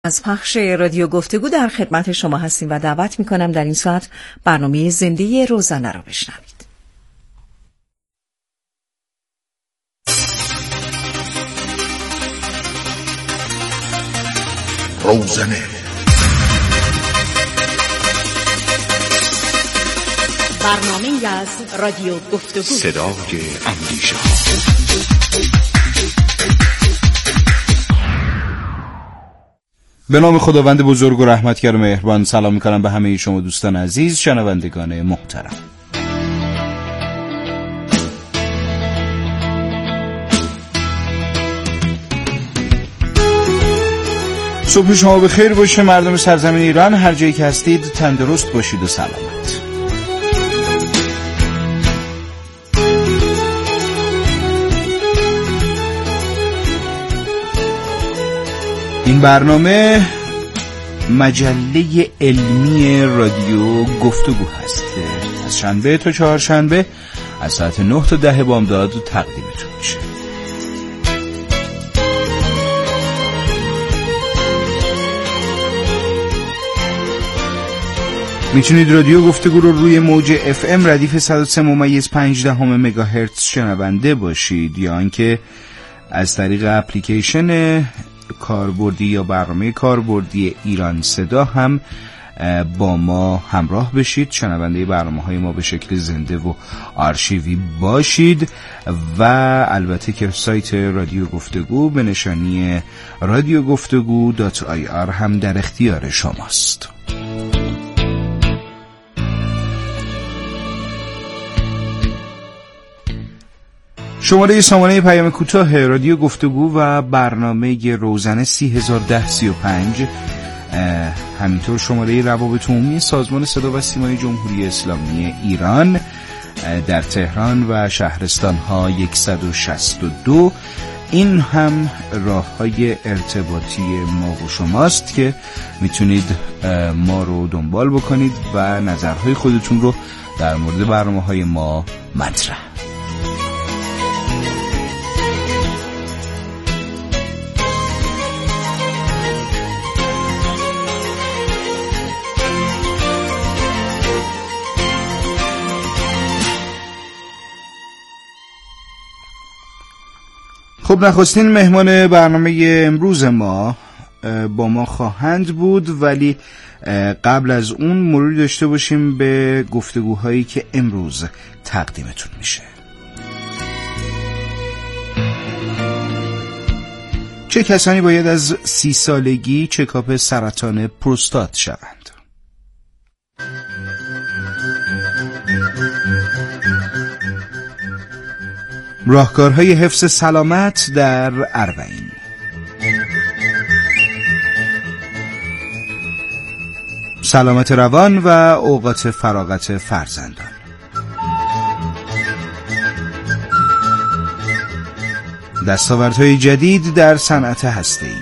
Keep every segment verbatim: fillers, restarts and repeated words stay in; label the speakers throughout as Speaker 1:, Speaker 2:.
Speaker 1: از پخش رادیو گفتگو در خدمت شما هستیم و دعوت میکنم در این ساعت برنامه زنده روزانه را بشنوید.
Speaker 2: روزانه
Speaker 1: برنامه از رادیو گفتگو،
Speaker 2: صدای اندیشه.
Speaker 3: به نام خداوند بزرگ و رحمتگر و مهربان سلام میکنم به همه شما دوستان عزیز، شنوندگان محترم. صبح شما بخیر باشه مردم سرزمین ایران، هر جایی که هستید تندرست باشید و سلامت. این برنامه مجله علمی رادیو گفتگو هست که از شنبه تا چهارشنبه از ساعت نه تا ده بامداد تقدیمتون میشه. میتونید رادیو گفتگو رو روی موج اف ام ردیف صد و سه ممیز پنج دهم مگاهرتز شنونده باشید یا اینکه از طریق اپلیکیشن کاربردی یا برنامه کاربردی ایران صدا هم با ما همراه بشید، شنونده برنامه‌های ما به شکل زنده و آرشیوی باشید و البته که سایت رادیو گفتگو به نشانی رادیو گفتگو دات آی آر هم در اختیار شماست. شماره سامانه پیام کوتاه رادیو گفتگو و برنامه روزانه سی هزار و ده سی و پنج، همینطور شماره روابط عمومی سازمان صدا و سیمای جمهوری اسلامی ایران در تهران و شهرستان‌ها صد و شصت و دو. این هم راه‌های ارتباطی ما و شماست که میتونید ما رو دنبال بکنید و نظرهای خودتون رو در مورد برنامه‌های ما مطرح. خب نخستین مهمان برنامه امروز ما با ما خواهند بود، ولی قبل از اون مروری داشته باشیم به گفتگوهایی که امروز تقدیمتون میشه. چه کسانی باید از سی سالگی چکاپ سرطان پروستات شوند؟ راهکارهای حفظ سلامت در اربعین. سلامت روان و اوقات فراغت فرزندان. دستاوردهای جدید در صنعت هسته‌ای.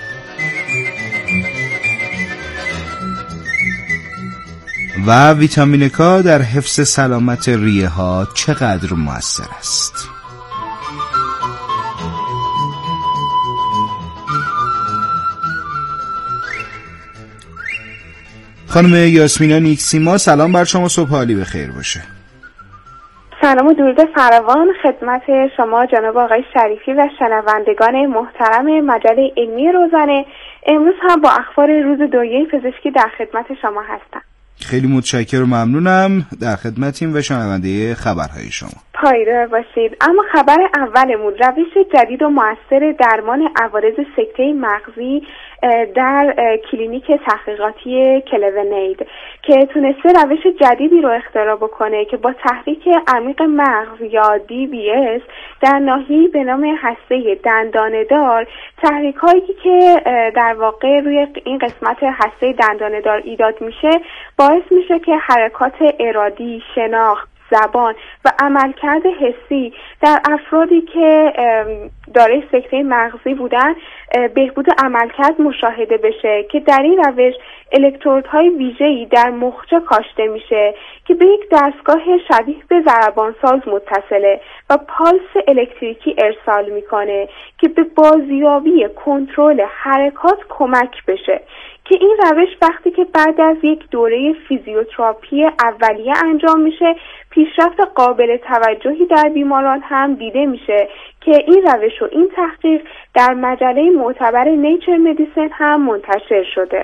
Speaker 3: و ویتامین کا در حفظ سلامت ریه ها چقدر مؤثر است؟ خانم یاسمینا نیکسیما، سلام بر شما، صبح عالی بخیر باشه.
Speaker 4: سلام و درود فراوان خدمت شما جناب آقای شریفی و شنوندگان محترم مجله علمی روزانه. امروز هم با اخبار روز دنیای پزشکی در خدمت شما هستم.
Speaker 3: خیلی متشکرم و ممنونم، در خدمتیم و شنونده خبرهای شما.
Speaker 4: پایدار باشید. اما خبر اولمون روش جدید و مؤثر درمان عوارض سکته مغزی در کلینیک تحقیقاتی کلونید که تونسته روش جدیدی رو اختراع بکنه که با تحریک عمیق مغز یا دی بی اس در ناحیه‌ای به نام هسته دندانه‌دار، تحریک‌هایی که در واقع روی این قسمت هسته دندانه‌دار ایجاد میشه باعث میشه که حرکات ارادی، شناخت، زبان و عملکرد حسی در افرادی که دارای سکته مغزی بودن بهبود عملکرد مشاهده بشه که در این روش الکترودهای ویژه‌ای در مخچه کاشته میشه که به یک دستگاه شبیه به ضربانساز متصله و پالس الکتریکی ارسال میکنه که به بازیابی کنترل حرکات کمک بشه، که این روش وقتی که بعد از یک دوره فیزیوتراپی اولیه انجام میشه پیشرفت قابل توجهی در بیماران هم دیده میشه که این روش و این تحقیق در مجله معتبر نیچر مدیسن هم منتشر شده.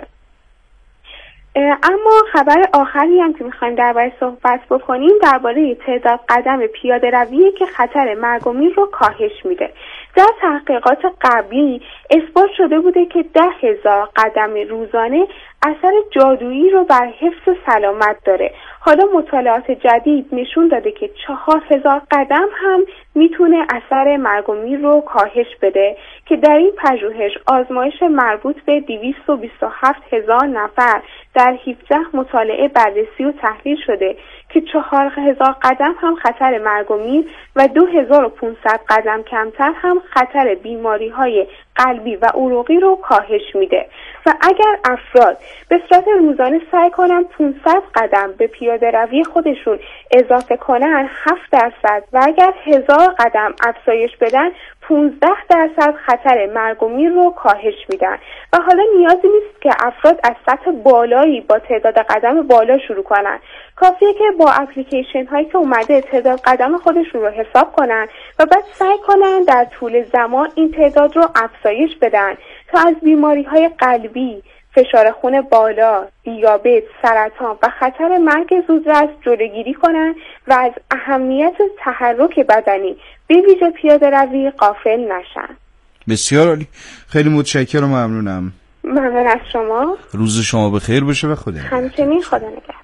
Speaker 4: اما خبر آخری هم که میخوایم درباره صحبت بکنیم درباره تعداد قدم پیاده رویه که خطر مرگ و میر رو کاهش میده. در تحقیقات قبلی اثبات شده بوده که ده هزار قدم روزانه اثر جادویی رو بر حفظ سلامت داره. حالا مطالعات جدید نشون داده که چهار هزار قدم هم میتونه اثر مرگ و میر رو کاهش بده که در این پژوهش آزمایش مربوط به دویست و بیست و هفت هزار نفر در هفده مطالعه بررسی و تحلیل شده که چهار هزار قدم هم خطر مرگ و میر و دو هزار و پانصد قدم کمتر هم خطر بیماری های قلبی و عروقی رو کاهش میده. و اگر افراد به صورت روزانه سعی کنن پانصد قدم به پیاده روی خودشون اضافه کنن هفت درصد و اگر هزار قدم افزایش بدن پانزده درصد خطر مرگ و میر رو کاهش میدن. و حالا نیازی نیست که افراد از سطح بالایی با تعداد قدم بالا شروع کنن، کافیه که با اپلیکیشن هایی که اومده تعداد قدم خودشون رو حساب کنن و بعد سعی کنن در طول زمان این تعداد رو افزایش بدن تا از بیماری های قلبی، فشار خون بالا، دیابت، سرطان و خطر مرگ زودرس جلوگیری کنن و از اهمیت تحرک بدنی به ویژه پیاده روی غافل نشن.
Speaker 3: بسیار عالی، خیلی متشکرم و ممنونم.
Speaker 4: ممنون از شما.
Speaker 3: روز شما بخیر باشه و خدا نگهدار.
Speaker 4: همچنین، خدا نگهدار.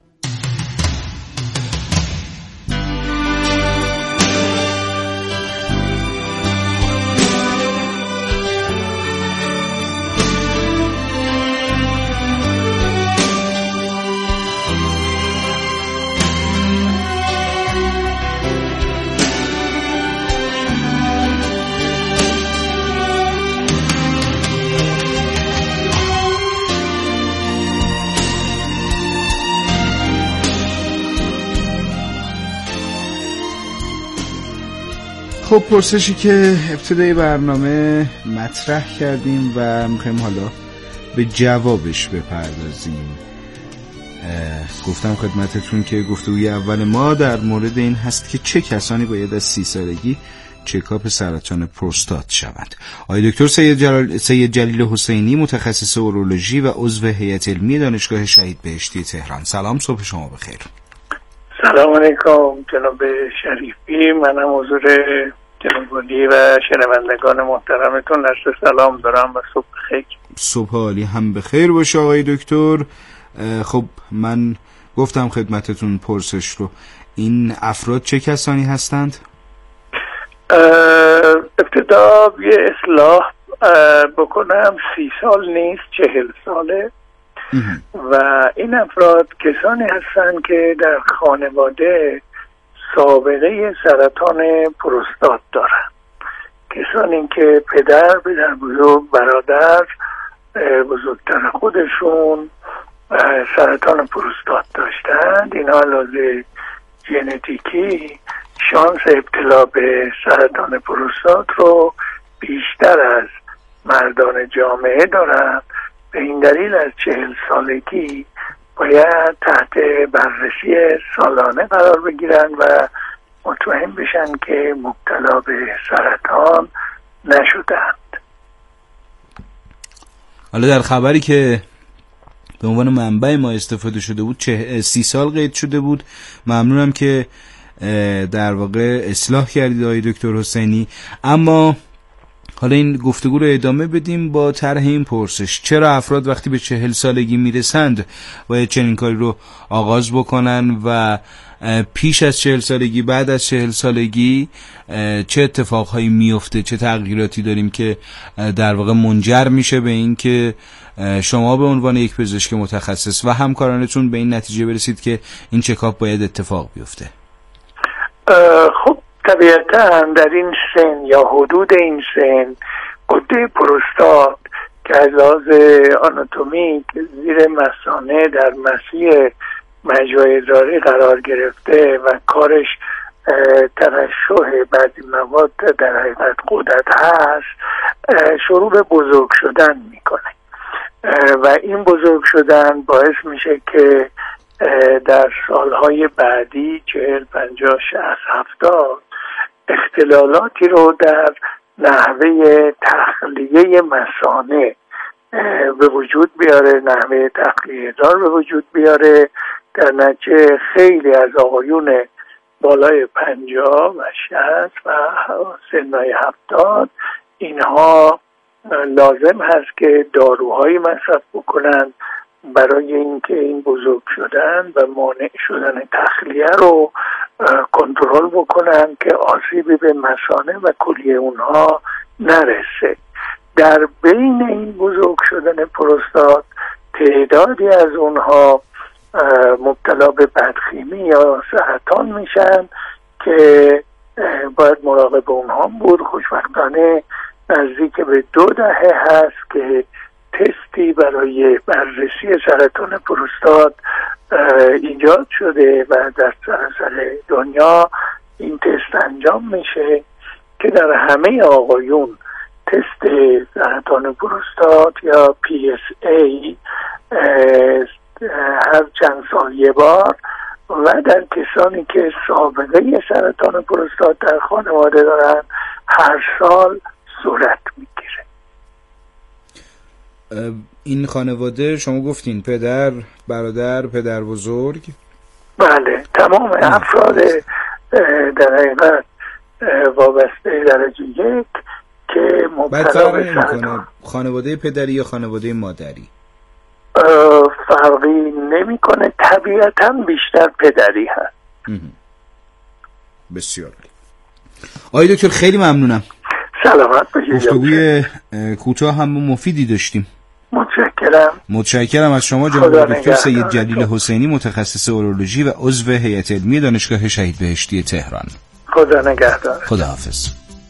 Speaker 3: خب پرسشی که ابتدای برنامه مطرح کردیم و میخوایم حالا به جوابش بپردازیم. گفتم خدمتتون که گفتگوی اول ما در مورد این هست که چه کسانی باید از سی سالگی چکاپ سرطان پروستات شوند. آقای دکتر سید جلال سید جلیل حسینی، متخصص اورولوژی و عضو هیئت علمی دانشگاه شهید بهشتی تهران. سلام، صبح شما بخیر.
Speaker 5: سلام علیکم جناب شریفی، منم حضور جناب علی و شنوندگان محترمتون عرض سلام دارم و صبح بخیر.
Speaker 3: صبح عالی هم بخیر باشه آقای دکتر. خب من گفتم خدمتتون پرسش رو، این افراد چه کسانی هستند؟
Speaker 5: ابتدا یه اصلاح بکنم، سی سال نیست، چهل ساله و این افراد کسانی هستند که در خانواده سابقه سرطان پروستات دارن، کسانی که پدر، پدر بزرگ، برادر بزرگتر خودشون سرطان پروستات داشتند. اینا علاوه ژنتیکی شانس ابتلا به سرطان پروستات رو بیشتر از مردان جامعه دارن. به این دلیل از چهل سالگی باید تحت بررسی سالانه قرار بگیرن و مطمئن بشن که مبتلا به سرطان نشدند.
Speaker 3: حالا در خبری که به عنوان منبع ما استفاده شده بود چه سی سال قید شده بود. ممنونم که در واقع اصلاح کردید آقای دکتر حسینی. اما حالا این گفتگو رو ادامه بدیم با طرح این پرسش: چرا افراد وقتی به چهل سالگی میرسند باید چنین کاری رو آغاز بکنن و پیش از چهل سالگی، بعد از چهل سالگی چه اتفاقهایی میفته، چه تغییراتی داریم که در واقع منجر میشه به این که شما به عنوان یک پزشک متخصص و همکارانتون به این نتیجه برسید که این چکاپ باید اتفاق بیفته؟
Speaker 5: خب طبیعتا در این سن یا حدود این سن غده پروستات که از لحاظ آناتومیک زیر مثانه در مسیر مجرای ادراری قرار گرفته و کارش ترشح بعضی مواد در حقیقت غدد هست، شروع به بزرگ شدن میکنه و این بزرگ شدن باعث میشه که در سالهای بعدی چهل پنجاه شصت هفتاد اختلالاتی رو در نحوه تخلیه مثانه به وجود بیاره، نحوه تخلیه دار به وجود بیاره. در نتیجه خیلی از آقایون بالای پنجاه و شصت و سنهای هفتاد اینها لازم هست که داروهایی مصرف بکنن برای اینکه این بزرگ شدن و مانع شدن تخلیه رو کنترل بکنن که آسیبی به مثانه و کلیه اونها نرسه. در بین این بزرگ شدن پروستات تعدادی از اونها مبتلا به بدخیمی یا سرطان میشن که باید مراقب اونها بود. خوشبختانه نزدیک به دو دهه هست که تستی برای بررسی سرطان پروستات ایجاد شده و در سراسر دنیا این تست انجام میشه که در همه آقایون تست سرطان پروستات یا پی اس ای هر چند سال یه بار و در کسانی که سابقه سرطان پروستات در خانواده دارن هر سال صورت میگیره.
Speaker 3: این خانواده شما گفتین پدر، برادر، پدر بزرگ؟
Speaker 5: بله، تمام افراد در حقیقت وابسته درجه یک که مبتلا به سرطان.
Speaker 3: خانواده پدری یا خانواده مادری؟
Speaker 5: فرقی نمیکنه، طبیعتا بیشتر پدری هست.
Speaker 3: بسیار آقای دکتر خیلی ممنونم.
Speaker 5: سلامت باشید.
Speaker 3: گفتگوی کوتاه هم مفیدی داشتیم.
Speaker 5: متشکرم.
Speaker 3: متشکرم از شما جناب دکتر سید جلیل حسینی، متخصص اورولوژی و عضو هیئت علمی دانشگاه شهید بهشتی تهران.
Speaker 5: خدا نگهدار.
Speaker 3: خداحافظ.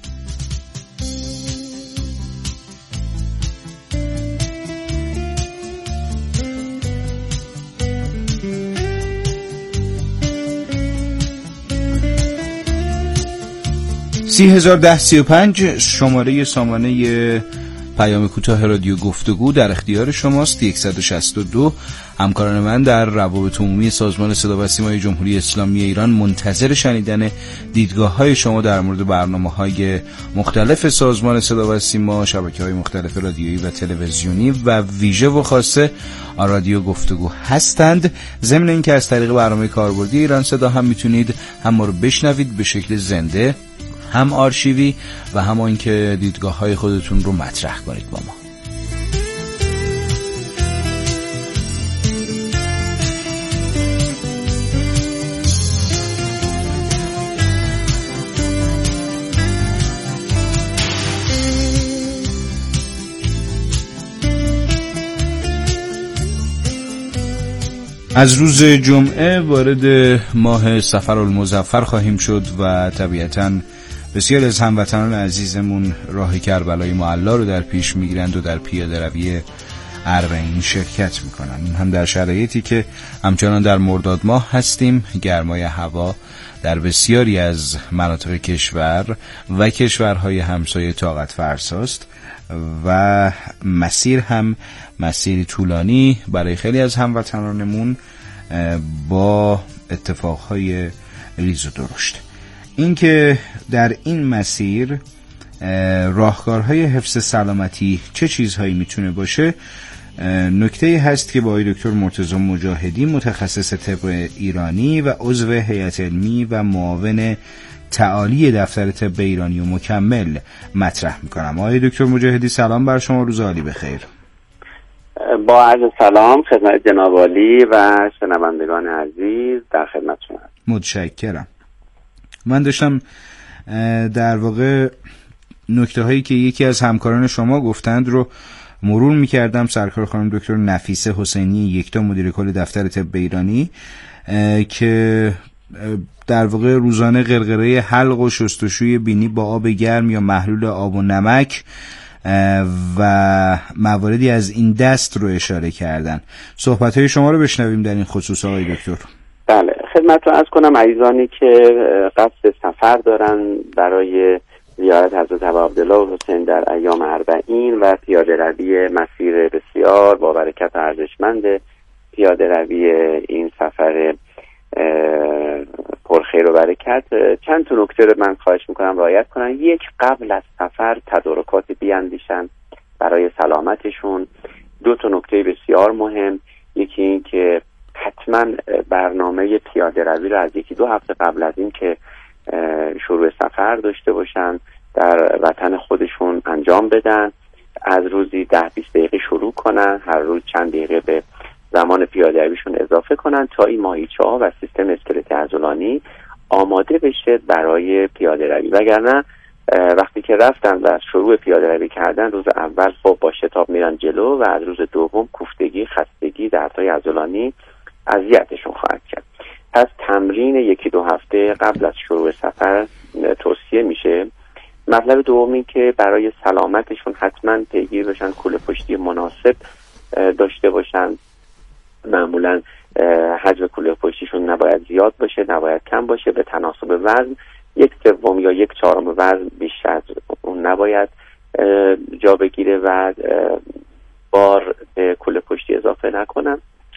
Speaker 3: سی هزار ده سی و پنج شماره سامانه پیام کوتاه رادیو گفتگو در اختیار شماست. صد و شصت و دو همکاران من در روابط عمومی سازمان صدا و سیمای جمهوری اسلامی ایران منتظر شنیدن دیدگاه‌های شما در مورد برنامه‌های مختلف سازمان صدا و سیما، شبکه‌های مختلف رادیویی و تلویزیونی و ویژه و خاصه رادیو گفتگو هستند. ضمن اینکه از طریق برنامه کاربردی ایران صدا هم میتونید هم ما رو بشنوید به شکل زنده، هم آرشیوی و هم آن که دیدگاه‌های خودتون رو مطرح کنید با ما. از روز جمعه وارد ماه صفرالمظفر خواهیم شد و طبیعتاً بسیار از هموطنان عزیزمون راه کربلای معلا رو در پیش میگیرند و در پیاده روی اربعین شرکت میکنن. این هم در شرایطی که همچنان در مرداد ماه هستیم. گرمای هوا در بسیاری از مناطق کشور و کشورهای همسایه طاقت فرساست و مسیر هم مسیری طولانی برای خیلی از هموطنانمون با اتفاقهای ریز و درشت. این که در این مسیر راهکارهای حفظ سلامتی چه چیزهایی میتونه باشه نکته هست که با آقای دکتر مرتضی مجاهدی، متخصص طب ایرانی و عضو هیئت علمی و معاون تعالی دفتر طب ایرانی و مکمل مطرح میکنم. آقای دکتر مجاهدی سلام بر شما، روز عالی بخیر.
Speaker 6: با عرض سلام خدمت جناب عالی و شنوندگان عزیز در خدمتتون هستم.
Speaker 3: متشکرم. من داشتم در واقع نکته هایی که یکی از همکاران شما گفتند رو مرور میکردم. سرکار خانم دکتر نفیسه حسینی یکتا، مدیر کل دفتر طب ایرانی، که در واقع روزانه غرغره حلق و شستشوی بینی با آب گرم یا محلول آب و نمک و مواردی از این دست رو اشاره کردن. صحبت‌های شما رو بشنویم در این خصوص آقای دکتر.
Speaker 6: بله، خدمت رو عرض کنم عزیزانی که قصد سفر دارن برای زیارت حضرت ابا عبدالله و حسین در ایام اربعین و پیاده روی مسیر بسیار با برکت ارزشمند پیاده روی این سفر پرخیر و برکت، چند تا نکته رو من خواهش میکنم رعایت کنن. یک، قبل از سفر تدارکات بیاندیشن برای سلامتشون. دو تا نکته بسیار مهم، یکی این که حتما برنامه پیاده روی رو از یکی دو هفته قبل از این که شروع سفر داشته باشن در وطن خودشون انجام بدن. از روزی ده بیست دقیقه شروع کنن، هر روز چند دقیقه به زمان پیاده رویشون اضافه کنن تا این ماهیچه ها و سیستم اسکلت عضلانی آماده بشه برای پیاده روی. وگرنه وقتی که رفتن و شروع پیاده روی کردن، روز اول خب با شتاب میرن جلو و از روز دوم کوفتگی، خستگی، دردهای عضلانی اذیتشون خواهد کرد. پس تمرین یکی دو هفته قبل از شروع سفر توصیه میشه. مطلب دومی که برای سلامتشون حتما پیگیر باشن کوله پشتی مناسب داشته باشن. معمولا حجم کوله پشتیشون نباید زیاد باشه، نباید کم باشه، به تناسب وزن. یک سوم یا یک چهارم وزن بیشتر از اون نباید جا بگیره و بار به کوله پشتی اضافه نکنن.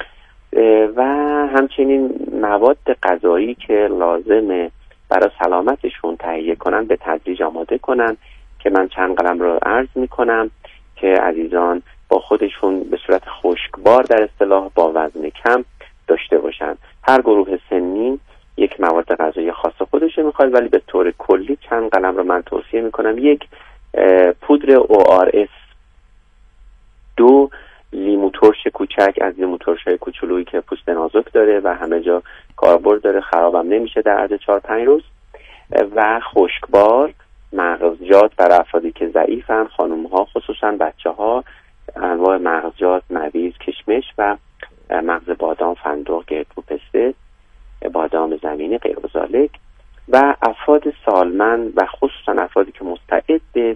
Speaker 6: و همچنین مواد غذایی که لازمه برای سلامتشون تهیه کنن به تدریج آماده کنن که من چند قلم رو عرض میکنم که عزیزان با خودشون به صورت خشکبار در اصطلاح با وزن کم داشته باشن. هر گروه سنی یک مواد غذایی خاص خودشه میخواد، ولی به طور کلی چند قلم رو من توصیه میکنم. یک، پودر او آر اس. دو، لیمو ترش کوچک از لیمو ترش‌های کوچولویی که پوست نازک داره و همه جا کاربرد داره، خرابم نمیشه در عرض چهار پنج روز. و خشکبار مغزجات برای افرادی که ضعیفن، خانم‌ها خصوصا بچه‌ها، انواع مغزجات، مویز، کشمش و مغز بادام، فندق، گردو، پسته، بادام زمینی، غیر و ذالک. و افراد سالمند و خصوصا افرادی که مستعد به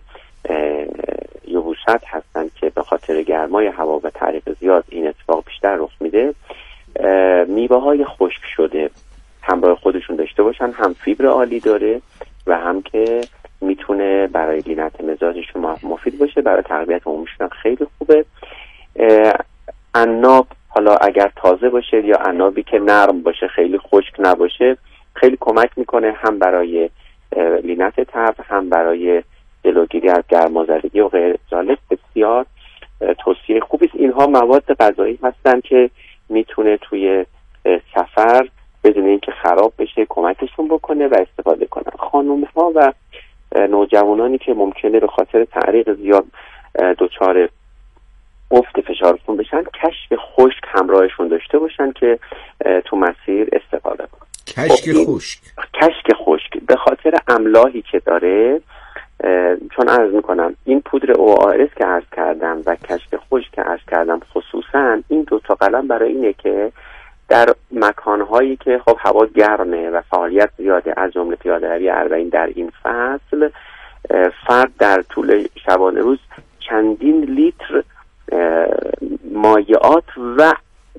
Speaker 6: یبوست هستن که به خاطر گرمای هوا و تعریق زیاد این اتفاق بیشتر رخ میده، میوه های خشک شده همراه خودشون داشته باشن. هم فیبر عالی داره و هم که میتونه برای لینت مزاجشون مفید باشه، برای تقویت عمومیشون خیلی خوبه. عناب حالا اگر تازه باشه یا عنابی که نرم باشه، خیلی خشک نباشه، خیلی کمک میکنه هم برای لینت تب، هم برای جلوگیری از گرمازدگی و غیر ذالک. بسیار توصیه خوبی است. اینها مواد غذایی هستن که میتونه توی سفر بدون اینکه خراب بشه کمکشون بکنه و استفاده کنن. خانم‌ها و نوجوانانی که ممکنه به خاطر تعریق زیاد دچار افت فشار خون بشن، کشک خشک همراهشون داشته باشن که تو مسیر استفاده کنن.
Speaker 3: کشک خشک
Speaker 6: کشک خشک به خاطر املاحی که داره، چون عرض میکنم این پودر او آر اس که عرض کردم و کشک خشک که عرض کردم، خصوصا این دو تا قلم برای اینه که در مکانهایی که خب هوا گرمه و فعالیت زیاده، از جمله پیاده روی اربعین در این فصل، فرد در طول شبانه روز چندین لیتر مایعات و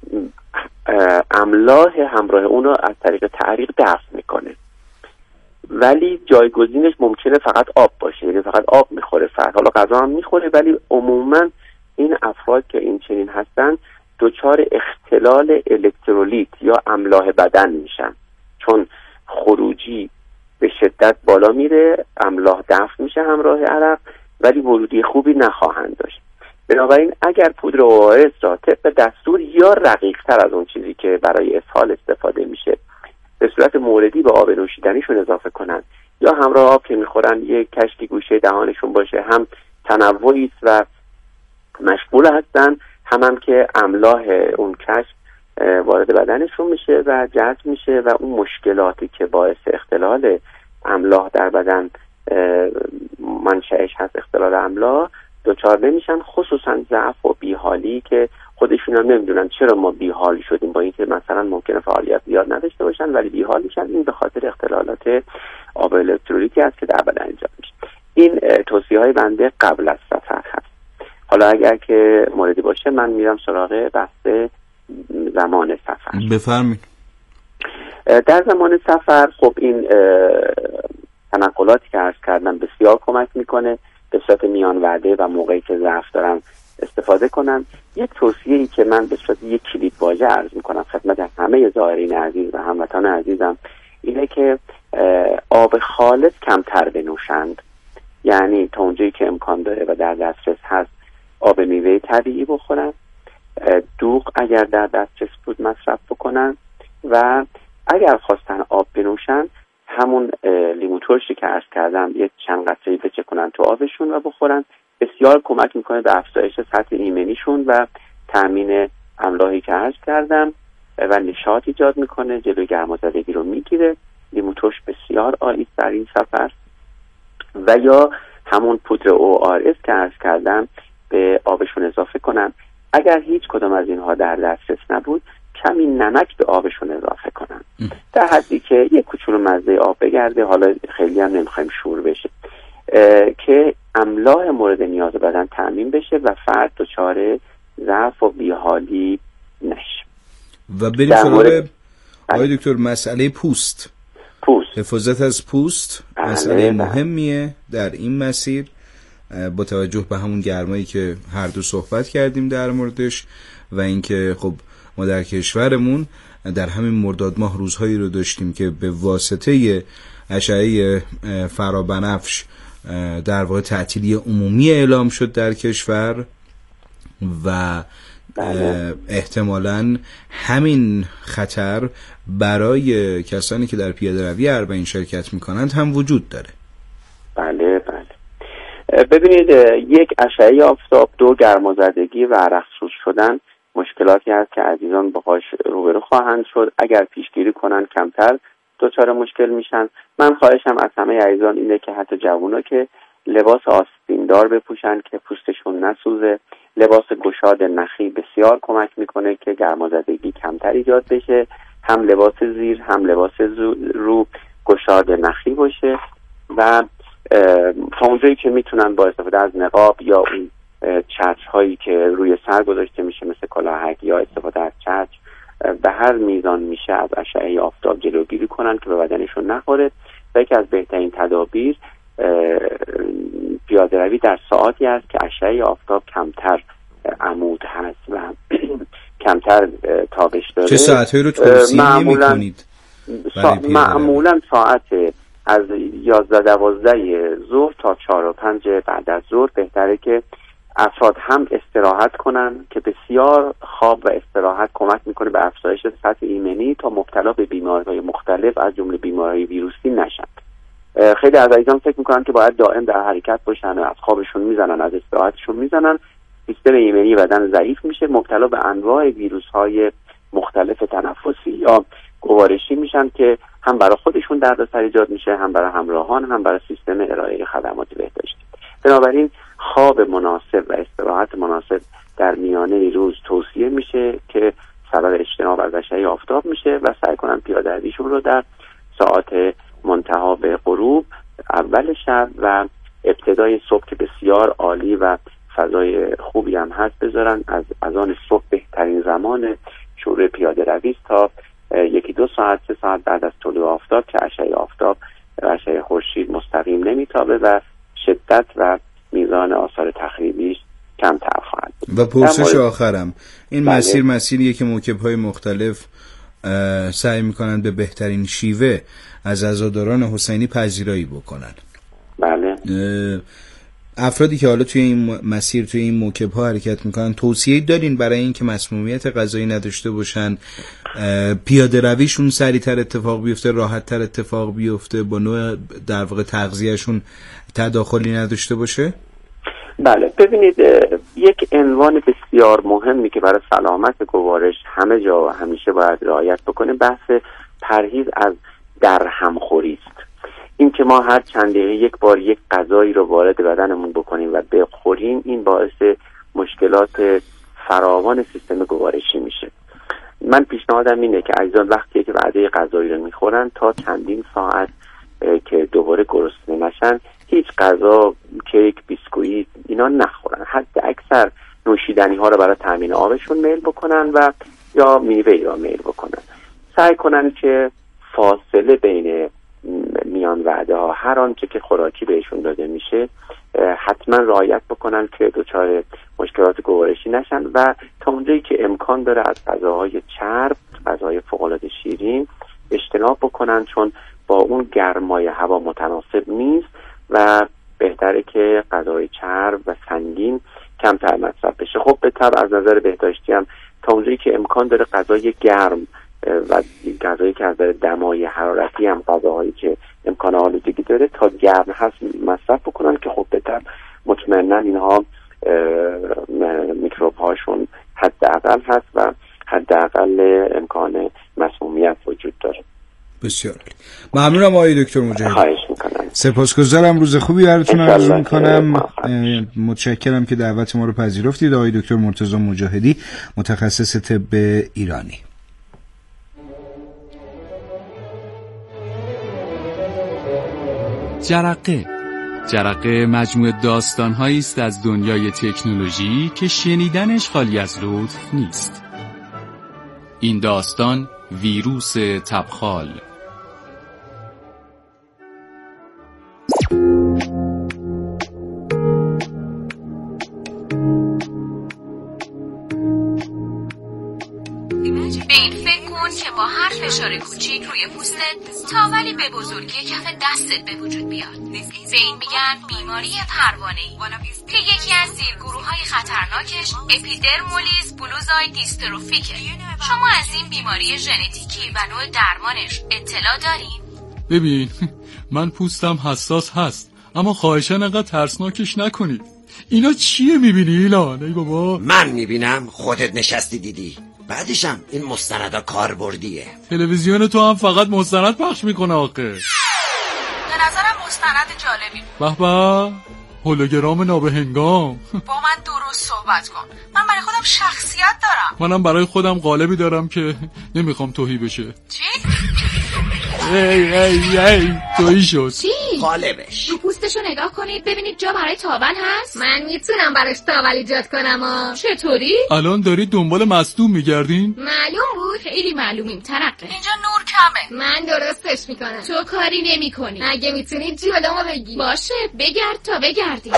Speaker 6: املاح همراه اون رو از طریق تعریق دفع میکنه، ولی جایگزینش ممکنه فقط آب باشه، یعنی فقط آب میخوره فرد. حالا غذا هم میخوره، ولی عموما این افراد که این چنین هستن دچار اختلال الکترولیت یا املاح بدن میشن، چون خروجی به شدت بالا میره، املاح دفع میشه همراه عرق، ولی ورودی خوبی نخواهند داشت. بنابراین اگر پودر او آر اس را طبق دستور یا رقیق‌تر از اون چیزی که برای اسهال استفاده میشه به صورت موردی به آب نوشیدنیشون اضافه کنن، یا همراه آب که میخورن یک کشکی گوشه دهانشون باشه، هم تنوعی است و مشغول هستن، هم هم که املاح اون کشک وارد بدنشون میشه و جذب میشه و اون مشکلاتی که باعث اختلال املاح در بدن منشأش هست، اختلال املاح، دچار نمیشن. خصوصا ضعف و بیحالی که خودشون هم نمیدونن چرا ما بیحال شدیم، با اینکه مثلا ممکنه فعالیت زیاد نداشته باشن ولی بیحال میشن. این به خاطر اختلالات آب الکترولیتی است که در بدن انجام میشه. این توصیه های بنده قبل از سفر هست. حالا اگر که موردی باشه من میرم سراغ بحث زمان سفر.
Speaker 3: بفرمایید.
Speaker 6: در زمان سفر خب این تنقلاتی که عرض کردم بسیار کمک میکنه به صورت میان وعده و موقعی که ضعف دارم استفاده کنم. یک توصیه‌ای که من به صورت یک کلید واژه عرض میکنم خدمت همه زائرین عزیز و هموطنان عزیزم اینه که آب خالص کمتر بنوشند. یعنی تا اونجایی که امکان داره و در دسترس هست آب میوه طبیعی بخورن، دوغ اگر در دسترس بود مصرف بکنن و اگر خواستن آب بنوشن همون لیمو ترشی که عرض کردم یک چند قطره‌ای بچکنن تو آبشون و بخورن. بسیار کمک میکنه به افزایش سطح ایمنیشون و تامین املاحی که عرض کردم و نشاط ایجاد میکنه، جلوی گرمازدگی رو میگیره. لیمو ترش بسیار عالی در این سفر. و یا همون پودر او آر اس که عرض کردم به آبشون اضافه کنن. اگر هیچ کدام از اینها در دسترس نبود کمی نمک به آبشون اضافه کنن در حدی که یک کوچولو مزه آب بگرده، حالا خیلی هم نمیخوایم شور بشه، که املاح مورد نیاز بدن تامین بشه و فرد دچار ضعف و بیحالی نشه.
Speaker 3: و بریم سراغ آقای دکتر مسئله پوست.
Speaker 6: پوست
Speaker 3: حفاظت از پوست مسئله مهمیه در این مسیر با توجه به همون گرمایی که هر دو صحبت کردیم در موردش و اینکه خب ما در کشورمون در همین مرداد ماه روزهایی رو داشتیم که به واسطه اشعه فرابنفش در واقع تعطیلی عمومی اعلام شد در کشور و احتمالاً همین خطر برای کسانی که در پیاده روی اربعین شرکت میکنند هم وجود داره.
Speaker 6: بله بله. ببینید یک اشعه آفتاب، دو گرمازدگی و عرقسوز شدن مشکلاتی هست که عزیزان باهاش روبرو خواهند شد. اگر پیشگیری کنن کمتر دچار مشکل میشن. من خواهشم از همه عزیزان اینه که حتی جوونا که لباس آستیندار بپوشن که پوستشون نسوزه. لباس گشاد نخی بسیار کمک میکنه که گرمازدگی کمتر ایجاد بشه. هم لباس زیر هم لباس رو گشاد نخی باشه و تا اونجایی که میتونن با استفاده از نقاب یا اون چتر هایی که روی سر گذاشته میشه مثل کلاهک یا استفاده از چتر به هر میزان میشه از اشعه آفتاب جلوگیری کنن که به بدنشون نخوره. و یکی از بهترین تدابیر پیاده روی در ساعتی است که اشعه آفتاب کمتر عمود هست و کمتر تابش داره.
Speaker 3: چه ساعتهایی رو توصیه نمی‌کنید؟
Speaker 6: سا... معمولا ساعت از یازده دوازده ظهر تا چهار و پنج بعد از ظهر بهتره که افراد هم استراحت کنن که بسیار خواب و استراحت کمک میکنه به افزایش سطح ایمنی تا مبتلا به بیماری‌های مختلف از جمله بیماری‌های ویروسی نشن. خیلی از عزیزان فکر میکنن که باید دائم در حرکت باشن و از خوابشون میزنن، از استراحتشون میزنن، سیستم ایمنی بدن ضعیف میشه، مبتلا به انواع ویروس‌های مختلف تنفسی یا گوارشی میشن که هم برای خودشون دردسر ایجاد میشه، هم برای همراهان، هم برای سیستم ارائه خدمات بهداشتی. بنابراین خواب مناسب و استراحت مناسب در میانه روز توصیه میشه که سبب اجتناب از اشعه آفتاب میشه و سعی کنن پیاده رویشون رو در ساعات منتهی به غروب، اول شب و ابتدای صبح که بسیار عالی و فضای خوبی هم هست بذارن. از از آن صبح بهترین زمان شروع پیاده روی است تا یکی دو ساعت سه ساعت بعد از طلوع آفتاب که اشعه آفتاب و اشعه خورشید مستقیم نمیتابه و شدت و میزان آثار تخریبیش کمتر خواهد بود.
Speaker 3: و پرسش آخرم این بله. مسیر مسیریه که موکب‌های مختلف سعی میکنن به بهترین شیوه از عزاداران حسینی پذیرایی بکنن.
Speaker 6: بله.
Speaker 3: افرادی که حالا توی این مسیر توی این موکب‌ها حرکت میکنن توصیه دارین برای اینکه مسمومیت غذایی نداشته باشن، پیاده رویشون سریعتر اتفاق بیفته، راحت‌تر اتفاق بیفته، با نوع در واقع تغذیه‌شون تداخلی نداشته باشه؟
Speaker 6: بله. ببینید یک عنوان بسیار مهمی که برای سلامت گوارش همه جا و همیشه باید رعایت بکنه بحث پرهیز از درهمخوری است. این که ما هر چند دقیقه یک بار یک غذایی رو وارد بدنمون بکنیم و بخوریم این باعث مشکلات فراوان سیستم گوارشی میشه. من پیشنهادم اینه که عزیزان وقتی که وعده غذایی رو میخورن تا چندین ساعت که دوباره گرسنه نشن هیچ غذا، کیک، بیسکویت اینا نخورن. حتی اکثر نوشیدنی ها رو برای تامین آبشون میل بکنن و یا میوه یا میل بکنن. سعی کنن که فاصله بین میان وعده ها هر آنچه که خوراکی بهشون داده میشه حتما رعایت بکنن که دچار مشکلات گوارشی نشن و تا اونجایی که امکان داره از غذاهای چرب، غذاهای فوق‌العاده شیرین اجتناب بکنن، چون با اون گرمای هوا متناسب نیست و بهتره که غذاهای چرب و سنگین کمتر مصرف بشه. خب به طبع از نظر بهداشتی هم تا اونجایی که امکان داره غذای گرم و غذایی که از نظر دمای حرارتی هم غذاهایی که امکان آلودگی داره تا گرم هست مصرف بکنن که خب به طبع مطمئنا اینها میکروب هاشون حداقل هست و حداقل امکان مسمومیت وجود داره.
Speaker 3: بسیار عالی. ممنونم آقای دکتر مجاهدی.
Speaker 6: خواهش میکنم.
Speaker 3: سپاسگزارم، روز خوبی براتون آرزو میکنم. متشکرم که دعوت ما رو پذیرفتید. آقای دکتر مرتضی مجاهدی، متخصص طب ایرانی.
Speaker 7: جرقه جرقه مجموعه داستان‌هایی است از دنیای تکنولوژی که شنیدنش خالی از لطف نیست. این داستان ویروس تبخال.
Speaker 8: به این فکر کن که با هر فشار کوچیک روی پوستت تاولی به بزرگی کف دستت به وجود بیاد. به این میگن بیماری پروانه‌ای که یکی از زیرگروه‌های خطرناکش اپیدرمولیز بلوزای دیستروفیکه. شما از این بیماری ژنتیکی و نوع درمانش اطلاع دارین؟
Speaker 7: ببین من پوستم حساس هست، اما خواهشاً انقدر ترسناکش نکنید. اینا چیه میبینی ایلان؟ ای بابا
Speaker 9: من میبینم، خودت نشستی دیدی. بعدشم این مستندا کاربردیه.
Speaker 7: تلویزیون تو هم فقط مستند پخش میکنه آخه.
Speaker 8: به نظرم مستند جالبی.
Speaker 7: به به، هولوگرام نابهنگام.
Speaker 8: با من درست صحبت کن. من برای خودم شخصیت دارم.
Speaker 7: منم برای خودم قالبی دارم که نمیخوام توهی بشه.
Speaker 8: چی؟
Speaker 7: ای ای ای تویی شد.
Speaker 8: چی؟
Speaker 9: قالبش.
Speaker 8: رو پوستشو نگاه کنید ببینید جا برای تاول هست. من میتونم براش تاول ایجاد کنم ها. چطوری؟
Speaker 7: الان دارید دنبال مصدوم میگردین؟
Speaker 8: معلوم بود. خیلی معلومیم ترقه. اینجا نور کمه. من درستش میکنم. تو کاری نمیکنی. اگه میتونی جلومو بگی. باشه بگرد تا بگردی.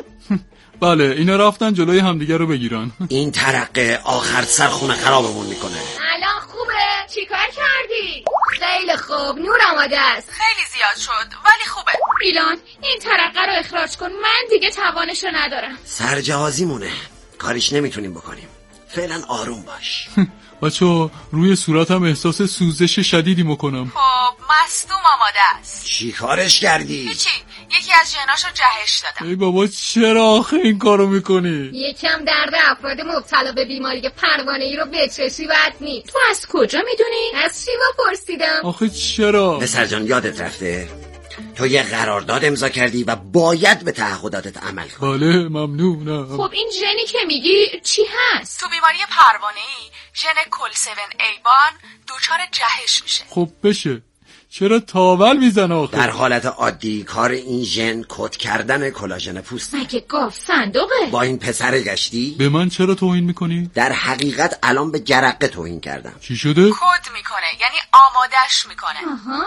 Speaker 7: بله اینا رفتن جلوی همدیگه رو بگیرن.
Speaker 9: این ترقه آخر سر خونه خرابمون میکنه.
Speaker 8: الان خوبه؟ چیکار کردی؟ خیلی خوب، نور آماده است. خیلی زیاد شد ولی خوبه. ایلان این ترقه رو اخراج کن، من دیگه توانشو ندارم.
Speaker 9: سرجهازیمونه، کاریش نمیتونیم بکنیم. فعلا آروم باش.
Speaker 7: بچه روی صورتم احساس سوزش شدیدی میکنم.
Speaker 8: خب مصدوم آماده است.
Speaker 9: چی کارش کردی؟
Speaker 8: هیچی، یکی از جناشو جهش دادم.
Speaker 7: ای بابا چرا آخه این کارو میکنی؟
Speaker 8: یکم درد افراد مبتلا به بیماری پروانه‌ای رو بچشی بد نیست. تو از کجا میدونی؟ از شیوا پرسیدم.
Speaker 7: آخه چرا؟
Speaker 9: پسر جان یادت رفته تو یه قرارداد امضا کردی و باید به تعهداتت عمل کنی.
Speaker 7: بله ممنونم.
Speaker 8: خب این ژنی که میگی چی هست؟ تو بیماری پروانه‌ای ژن کل هفت ای وان دچار جهش میشه.
Speaker 7: خب بشه، چرا تاول میزنه آخه؟
Speaker 9: در حالت عادی کار این ژن کد کردن کلاژن پوست.
Speaker 8: مگه گاف صندوقه؟
Speaker 9: با این پسر گشتی؟
Speaker 7: به من چرا توهین میکنی؟
Speaker 9: در حقیقت الان به جرقه توهین کردم.
Speaker 7: چی شده؟
Speaker 8: کد میکنه، یعنی آمادش میکنه. آها،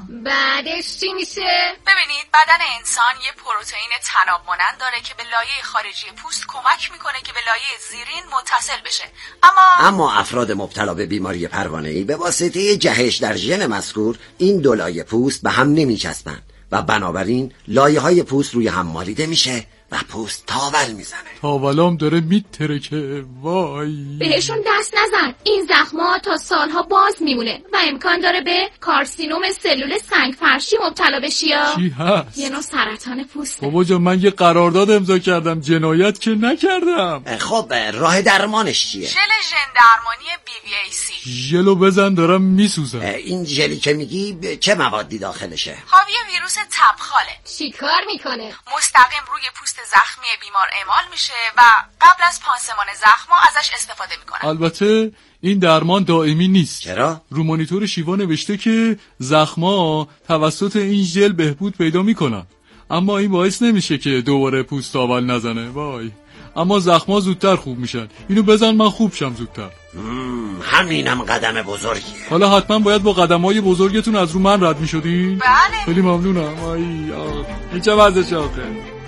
Speaker 8: بعدش چی میشه؟ ببینید بدن انسان یه پروتئین تناب مانند داره که به لایه خارجی پوست کمک میکنه که به لایه زیرین متصل بشه. اما
Speaker 9: اما افراد مبتلا به بیماری پروانه‌ای به واسطه جهش در ژن مذکور این دو لایه پوست به هم نمیچسبن و بنابراین لایه های پوست روی هم مالیده میشه و پوست تاول میزنه.
Speaker 7: تاولام داره میترکه. وای
Speaker 8: بهشون دست نزن، این زخم‌ها تا سالها باز میمونه و امکان داره به کارسینوم سلول سنگ فرشی مبتلا بشی.
Speaker 7: چی هست؟
Speaker 8: یه نوع سرطان پوسته.
Speaker 7: بابا جان من یه قرارداد امضا کردم، جنایت که نکردم.
Speaker 9: خب راه درمانش چیه؟
Speaker 8: ژل ژن درمانی بی وی ای سی.
Speaker 7: ژلو بزن دارم میسوزم.
Speaker 9: این ژلی که میگی چه موادی داخلشه؟
Speaker 8: حاوی ویروس تبخاله.
Speaker 10: چیکار میکنه؟
Speaker 8: مستقیم روی پوست زخمی بیمار اعمال میشه و قبل از پانسمان زخما ازش استفاده میکنن.
Speaker 11: البته این درمان دائمی نیست.
Speaker 9: چرا؟
Speaker 11: رو مانیتور شیوا نوشته که زخما توسط این ژل بهبود پیدا میکنن، اما این باعث نمیشه که دوباره پوست تاول نزنه. وای، اما زخما زودتر خوب میشن. اینو بزن من خوب شم زودتر.
Speaker 9: همینم قدم بزرگیه.
Speaker 11: حالا حتما باید با قدم‌های بزرگتون از رو من رد میشدین؟
Speaker 8: بله.
Speaker 11: خیلی ممنونم. آی آه. این چه وضعشه آخه؟